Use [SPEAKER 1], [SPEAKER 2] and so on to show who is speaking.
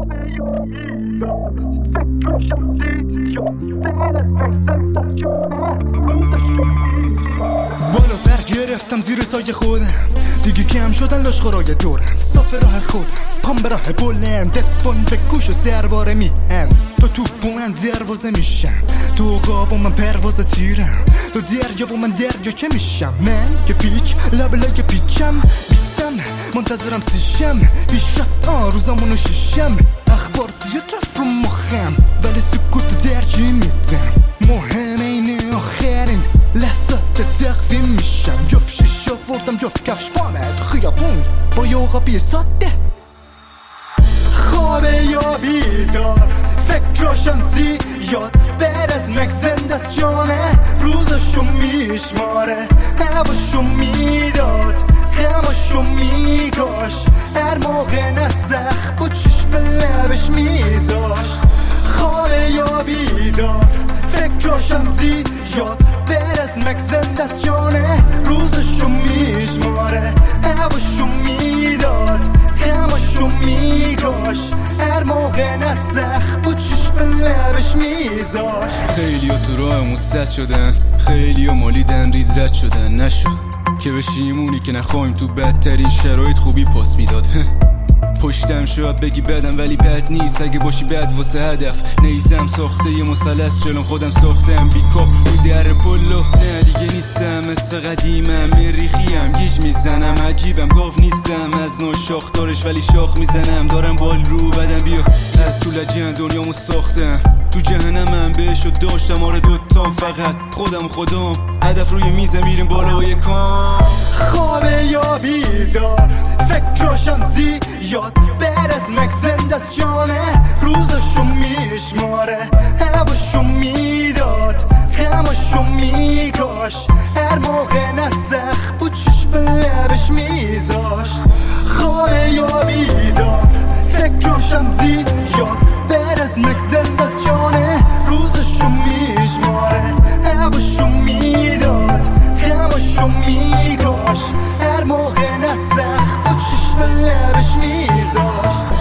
[SPEAKER 1] بالاتر گرفتم زیر سایه خودم، دیگه کم شدن لشخورای دورم، صاف راه خودم، پام به راه بلند، دفون به گوش و سرباره میهن. تو توپ و من دروازه میشم، تو خواب و من پرواز تیرم، تو دریا و من دریا که میشم. من که پیچ لبلای پیچم، بیستم منتظرم سیشم، پیشرفت روزامونو شیشم. اخبار زیاد رفت رو مخم ولی سکوت درجی میدم. مهم اینه آخرین لحظات تقویم میشم. جفت شیشا وردم جفت کفش پامد خیابون با یوغابی ساده. خوابه یا بیدار فکراشم زیاد، بر از مکسند از جانه روزشو میشماره، هواشو میداد غماشو میگاش، هر موقع نسخ با چشم لبش میذاشت. خوابه یا بیدار فکراشم زیاد، بر از مکسند از جانه روزشو میشماره، هواشو میداد غماشو میگاش، هر موقع نسخ با چشم لبش میذاش.
[SPEAKER 2] خیلی ها تو راهمون سد شدن، خیلی ها مالیدن ریز رد شدن، نشد که بشیمونی که نخواهیم تو بدترین شرایط خوبی پاس میداد. پشتم شاید بگی بدم ولی بد نیست اگه باشی بد واسه هدف. نیزم ساخته یه مثلث جلوم خودم ساختم، بیکاپ رو در پلو نه دیگه نیستم مثل قدیمم، مریخیم گیج میزنم عجیبم گاو نیستم از نوع شاخدارش ولی شاخ میزنم، دارم بال رو بدم بیا از تو لجن دنیامو ساختم، تو جهنمم بهشو داشتم آره دوتام فقط خودم هدف روی میزه میریم بالای کام.
[SPEAKER 1] خوابه یا بیدار فکراشم زیاد، بر از مکسند از جانه روزشو میشماره، هواشو میداد غماشو میگاش، هر موقع نسخ با چشم لبش میذاشت. خوابه یا بیدار فکراشم زیاد، بر از مکسند از جانه روزشو میشماره، هواشو میداد غماشو میگاش، هر موقع نسخ با چشم لبش میذاشت.